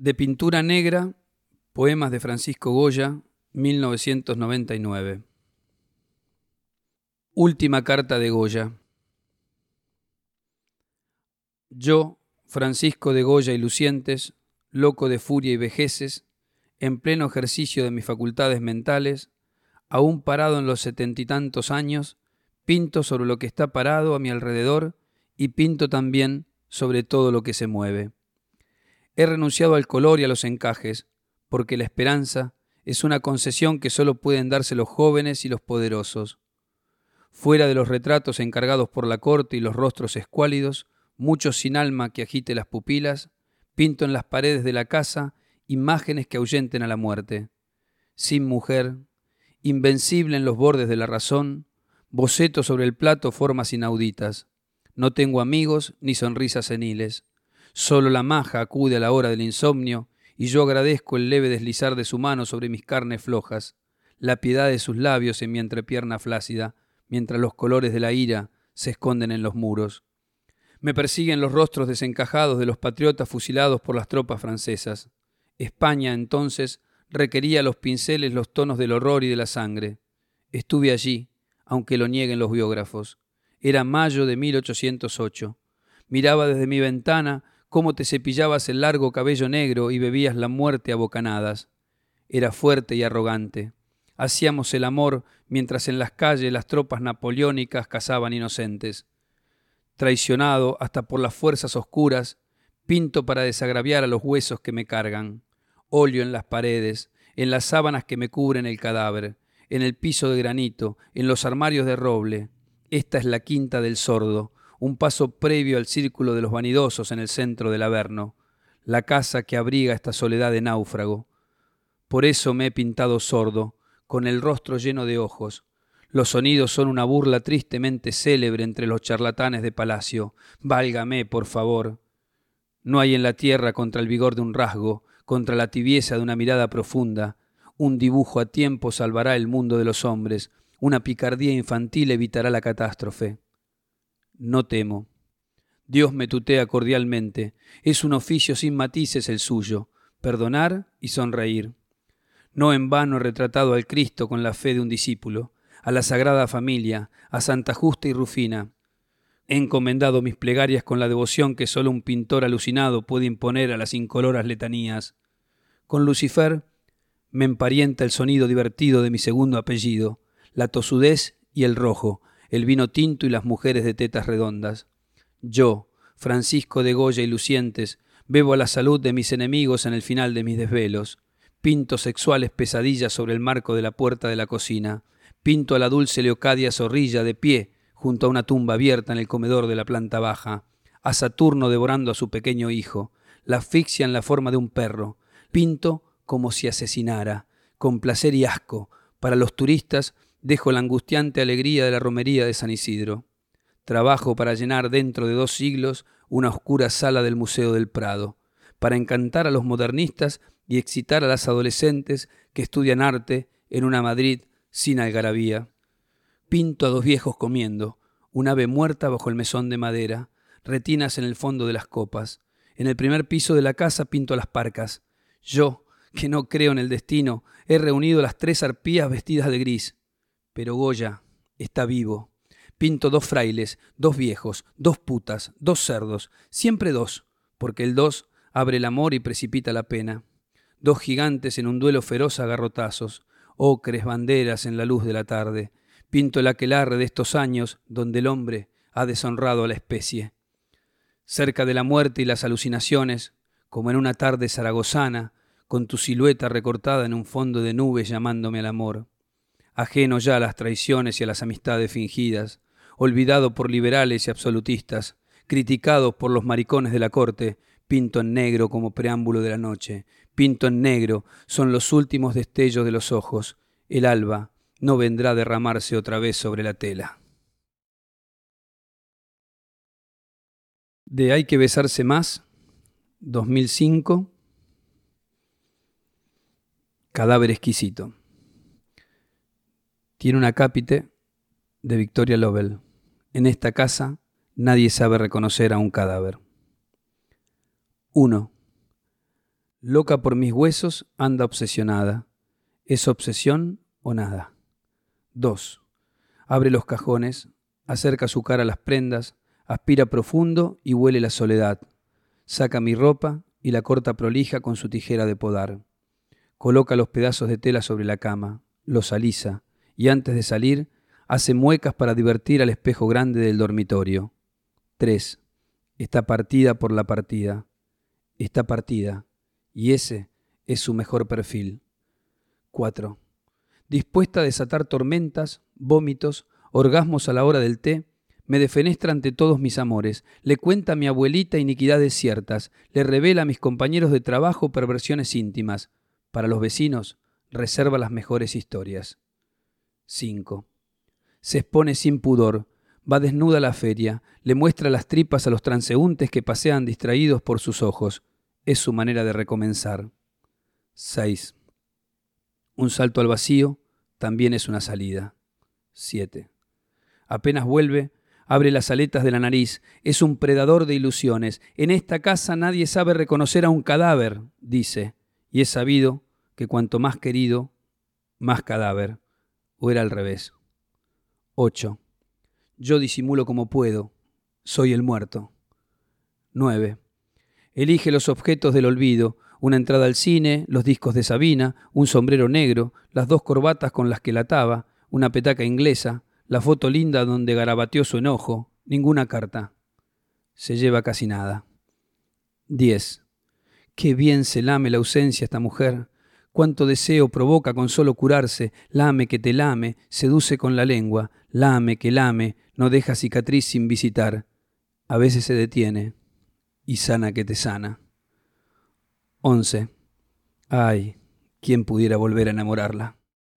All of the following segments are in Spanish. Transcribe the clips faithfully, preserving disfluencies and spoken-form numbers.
De pintura negra, poemas de Francisco Goya, mil novecientos noventa y nueve. Última carta de Goya. Yo, Francisco de Goya y Lucientes, loco de furia y vejeces, en pleno ejercicio de mis facultades mentales, aún parado en los setenta y tantos años, pinto sobre lo que está parado a mi alrededor y pinto también sobre todo lo que se mueve. He renunciado al color y a los encajes, porque la esperanza es una concesión que solo pueden darse los jóvenes y los poderosos. Fuera de los retratos encargados por la corte y los rostros escuálidos, muchos sin alma que agite las pupilas, pinto en las paredes de la casa imágenes que ahuyenten a la muerte. Sin mujer, invencible en los bordes de la razón, boceto sobre el plato formas inauditas. No tengo amigos ni sonrisas seniles. Solo la maja acude a la hora del insomnio y yo agradezco el leve deslizar de su mano sobre mis carnes flojas, la piedad de sus labios en mi entrepierna flácida, mientras los colores de la ira se esconden en los muros. Me persiguen los rostros desencajados de los patriotas fusilados por las tropas francesas. España, entonces, requería los pinceles los tonos del horror y de la sangre. Estuve allí, aunque lo nieguen los biógrafos. Era mayo de mil ochocientos ocho. Miraba desde mi ventana cómo te cepillabas el largo cabello negro y bebías la muerte a bocanadas. Era fuerte y arrogante. Hacíamos el amor mientras en las calles las tropas napoleónicas cazaban inocentes. Traicionado hasta por las fuerzas oscuras, pinto para desagraviar a los huesos que me cargan. Óleo en las paredes, en las sábanas que me cubren el cadáver, en el piso de granito, en los armarios de roble. Esta es la quinta del sordo, un paso previo al círculo de los vanidosos en el centro del Averno, la casa que abriga esta soledad de náufrago. Por eso me he pintado sordo, con el rostro lleno de ojos. Los sonidos son una burla tristemente célebre entre los charlatanes de palacio. Válgame, por favor. No hay en la tierra contra el vigor de un rasgo, contra la tibieza de una mirada profunda. Un dibujo a tiempo salvará el mundo de los hombres. Una picardía infantil evitará la catástrofe. No temo. Dios me tutea cordialmente. Es un oficio sin matices el suyo, perdonar y sonreír. No en vano he retratado al Cristo con la fe de un discípulo, a la Sagrada Familia, a Santa Justa y Rufina. He encomendado mis plegarias con la devoción que solo un pintor alucinado puede imponer a las incoloras letanías. Con Lucifer me emparenta el sonido divertido de mi segundo apellido, la tosudez y el rojo, el vino tinto y las mujeres de tetas redondas. Yo, Francisco de Goya y Lucientes, bebo a la salud de mis enemigos en el final de mis desvelos. Pinto sexuales pesadillas sobre el marco de la puerta de la cocina. Pinto a la dulce Leocadia Zorrilla de pie junto a una tumba abierta en el comedor de la planta baja. A Saturno devorando a su pequeño hijo. La asfixia en la forma de un perro. Pinto como si asesinara, con placer y asco. Para los turistas dejo la angustiante alegría de la romería de San Isidro. Trabajo para llenar dentro de dos siglos una oscura sala del Museo del Prado, para encantar a los modernistas y excitar a las adolescentes que estudian arte en una Madrid sin algarabía. Pinto a dos viejos comiendo, un ave muerta bajo el mesón de madera, retinas en el fondo de las copas. En el primer piso de la casa pinto a las parcas. Yo, que no creo en el destino, he reunido las tres arpías vestidas de gris. Pero Goya está vivo. Pinto dos frailes, dos viejos, dos putas, dos cerdos, siempre dos, porque el dos abre el amor y precipita la pena. Dos gigantes en un duelo feroz a garrotazos, ocres banderas en la luz de la tarde. Pinto el aquelarre de estos años donde el hombre ha deshonrado a la especie. Cerca de la muerte y las alucinaciones, como en una tarde zaragozana, con tu silueta recortada en un fondo de nubes llamándome al amor. Ajeno ya a las traiciones y a las amistades fingidas, olvidado por liberales y absolutistas, criticado por los maricones de la corte, pinto en negro como preámbulo de la noche. Pinto en negro, son los últimos destellos de los ojos. El alba no vendrá a derramarse otra vez sobre la tela. De Hay que besarse más, dos mil cinco. Cadáver exquisito. Tiene un acápite de Victoria Lovell. En esta casa nadie sabe reconocer a un cadáver. uno. Loca por mis huesos, anda obsesionada. ¿Es obsesión o nada? dos. Abre los cajones, acerca su cara a las prendas, aspira profundo y huele la soledad. Saca mi ropa y la corta prolija con su tijera de podar. Coloca los pedazos de tela sobre la cama, los alisa y antes de salir hace muecas para divertir al espejo grande del dormitorio. tres. Está partida por la partida. Está partida y ese es su mejor perfil. cuatro. Dispuesta a desatar tormentas, vómitos, orgasmos a la hora del té, me defenestra ante todos mis amores, le cuenta a mi abuelita iniquidades ciertas, le revela a mis compañeros de trabajo perversiones íntimas. Para los vecinos, reserva las mejores historias. cinco. Se expone sin pudor, va desnuda a la feria, le muestra las tripas a los transeúntes que pasean distraídos por sus ojos. Es su manera de recomenzar. seis. Un salto al vacío también es una salida. siete. Apenas vuelve, abre las aletas de la nariz. Es un predador de ilusiones. En esta casa nadie sabe reconocer a un cadáver, dice. Y es sabido que cuanto más querido, más cadáver. O era al revés. ocho. Yo disimulo como puedo. Soy el muerto. nueve. Elige los objetos del olvido. Una entrada al cine, los discos de Sabina, un sombrero negro, las dos corbatas con las que la ataba, una petaca inglesa, la foto linda donde garabateó su enojo, ninguna carta. Se lleva casi nada. diez. Qué bien se lame la ausencia esta mujer. Cuánto deseo provoca con solo curarse. Lame que te lame, seduce con la lengua. Lame que lame, no deja cicatriz sin visitar. A veces se detiene y sana que te sana. once. Ay, ¿quién pudiera volver a enamorarla?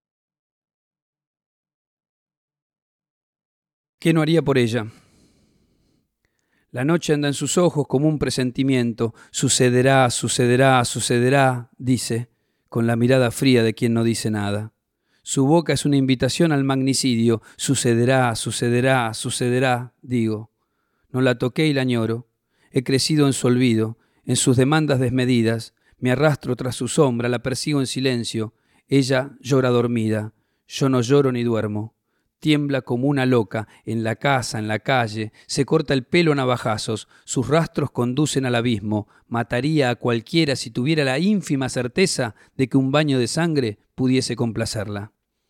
¿Qué no haría por ella? La noche anda en sus ojos como un presentimiento. Sucederá, sucederá, sucederá, dice, con la mirada fría de quien no dice nada. Su boca es una invitación al magnicidio. Sucederá, sucederá, sucederá, digo. No la toqué y la añoro. He crecido en su olvido, en sus demandas desmedidas. Me arrastro tras su sombra, la persigo en silencio. Ella llora dormida. Yo no lloro ni duermo. Tiembla como una loca, en la casa, en la calle, se corta el pelo a navajazos, sus rastros conducen al abismo, mataría a cualquiera si tuviera la ínfima certeza de que un baño de sangre pudiese complacerla.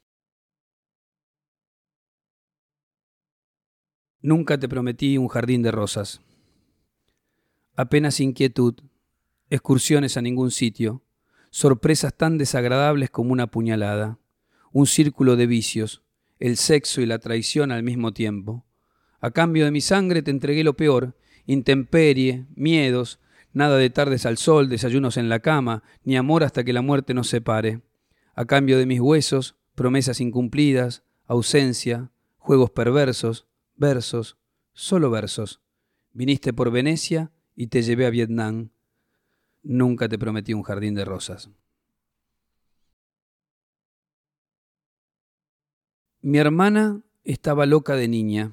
Nunca te prometí un jardín de rosas. Apenas inquietud, excursiones a ningún sitio, sorpresas tan desagradables como una puñalada, un círculo de vicios, el sexo y la traición al mismo tiempo. A cambio de mi sangre te entregué lo peor, intemperie, miedos, nada de tardes al sol, desayunos en la cama, ni amor hasta que la muerte nos separe. A cambio de mis huesos, promesas incumplidas, ausencia, juegos perversos, versos, solo versos. Viniste por Venecia y te llevé a Vietnam. Nunca te prometí un jardín de rosas. Mi hermana estaba loca de niña.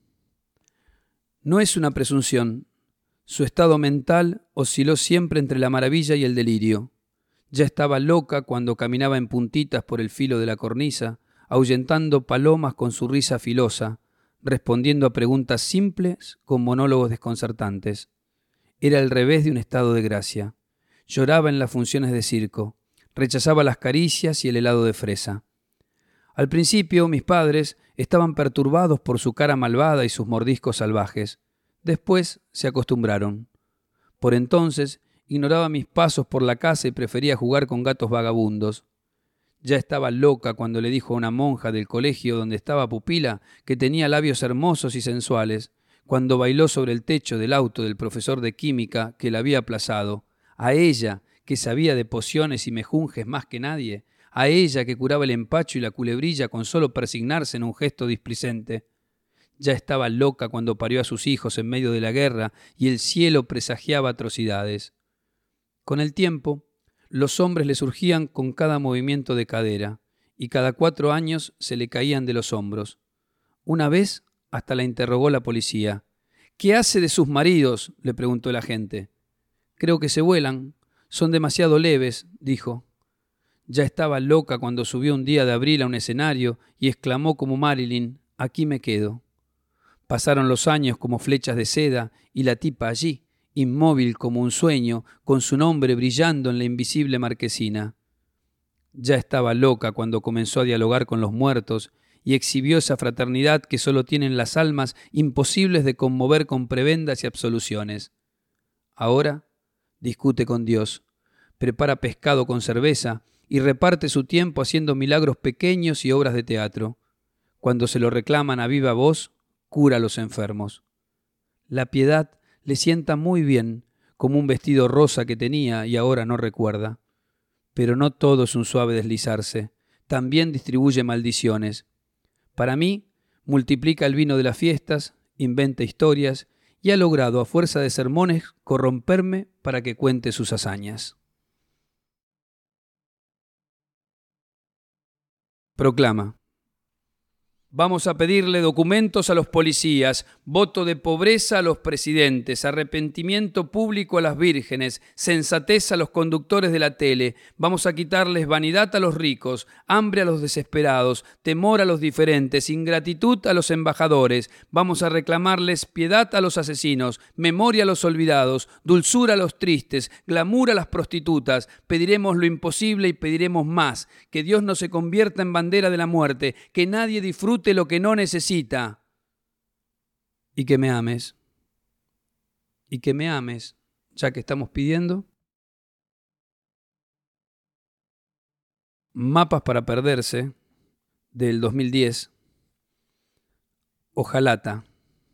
No es una presunción. Su estado mental osciló siempre entre la maravilla y el delirio. Ya estaba loca cuando caminaba en puntitas por el filo de la cornisa, ahuyentando palomas con su risa filosa, respondiendo a preguntas simples con monólogos desconcertantes. Era el revés de un estado de gracia. Lloraba en las funciones de circo, rechazaba las caricias y el helado de fresa. Al principio mis padres estaban perturbados por su cara malvada y sus mordiscos salvajes. Después se acostumbraron. Por entonces ignoraba mis pasos por la casa y prefería jugar con gatos vagabundos. Ya estaba loca cuando le dijo a una monja del colegio donde estaba pupila que tenía labios hermosos y sensuales, cuando bailó sobre el techo del auto del profesor de química que la había aplazado, a ella que sabía de pociones y mejunjes más que nadie, a ella que curaba el empacho y la culebrilla con solo persignarse en un gesto displicente. Ya estaba loca cuando parió a sus hijos en medio de la guerra y el cielo presagiaba atrocidades. Con el tiempo, los hombres le surgían con cada movimiento de cadera y cada cuatro años se le caían de los hombros. Una vez hasta la interrogó la policía. «¿Qué hace de sus maridos?», le preguntó el agente. «Creo que se vuelan. Son demasiado leves, dijo. Ya estaba loca cuando subió un día de abril a un escenario y exclamó como Marilyn, aquí me quedo. Pasaron los años como flechas de seda y la tipa allí, inmóvil como un sueño, con su nombre brillando en la invisible marquesina. Ya estaba loca cuando comenzó a dialogar con los muertos y exhibió esa fraternidad que solo tienen las almas imposibles de conmover con prebendas y absoluciones. Ahora discute con Dios, prepara pescado con cerveza y reparte su tiempo haciendo milagros pequeños y obras de teatro. Cuando se lo reclaman a viva voz, cura a los enfermos. La piedad le sienta muy bien, como un vestido rosa que tenía y ahora no recuerda. Pero no todo es un suave deslizarse, también distribuye maldiciones. Para mí, multiplica el vino de las fiestas, inventa historias y ha logrado, a fuerza de sermones, corromperme para que cuente sus hazañas. Proclama. Vamos a pedirle documentos a los policías, voto de pobreza a los presidentes, arrepentimiento público a las vírgenes, sensatez a los conductores de la tele. Vamos a quitarles vanidad a los ricos, hambre a los desesperados, temor a los diferentes, ingratitud a los embajadores. Vamos a reclamarles piedad a los asesinos, memoria a los olvidados, dulzura a los tristes, glamour a las prostitutas. Pediremos lo imposible y pediremos más, que Dios no se convierta en bandera de la muerte, que nadie disfrute lo que no necesita. Y que me ames. Y que me ames, ya que estamos pidiendo. Mapas para perderse, del dos mil diez. Ojalata.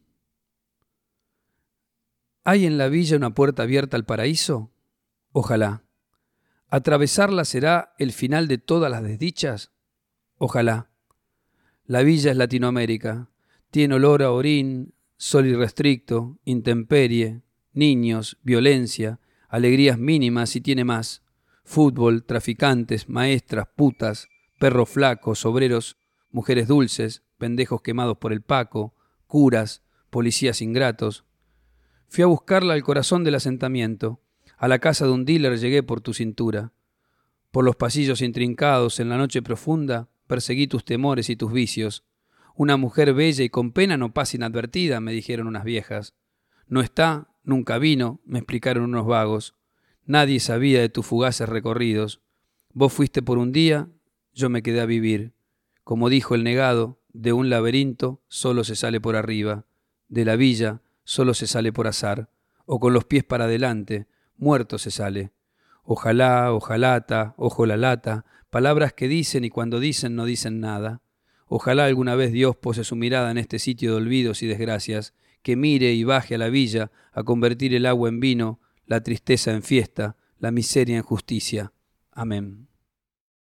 ¿Hay en la villa una puerta abierta al paraíso? Ojalá. ¿Atravesarla será el final de todas las desdichas? Ojalá. La villa es Latinoamérica. Tiene olor a orín, sol irrestricto, intemperie, niños, violencia, alegrías mínimas y tiene más. Fútbol, traficantes, maestras, putas, perros flacos, obreros, mujeres dulces, pendejos quemados por el Paco, curas, policías ingratos. Fui a buscarla al corazón del asentamiento. A la casa de un dealer llegué por tu cintura. Por los pasillos intrincados, en la noche profunda, perseguí tus temores y tus vicios. Una mujer bella y con pena no pasa inadvertida, me dijeron unas viejas. No está, nunca vino, me explicaron unos vagos. Nadie sabía de tus fugaces recorridos. Vos fuiste por un día, yo me quedé a vivir. Como dijo el negado, de un laberinto solo se sale por arriba. De la villa solo se sale por azar. O con los pies para adelante, muerto se sale. Ojalá, ojalata, ojo la lata, palabras que dicen y cuando dicen no dicen nada. Ojalá alguna vez Dios pose su mirada en este sitio de olvidos y desgracias, que mire y baje a la villa a convertir el agua en vino, la tristeza en fiesta, la miseria en justicia. Amén.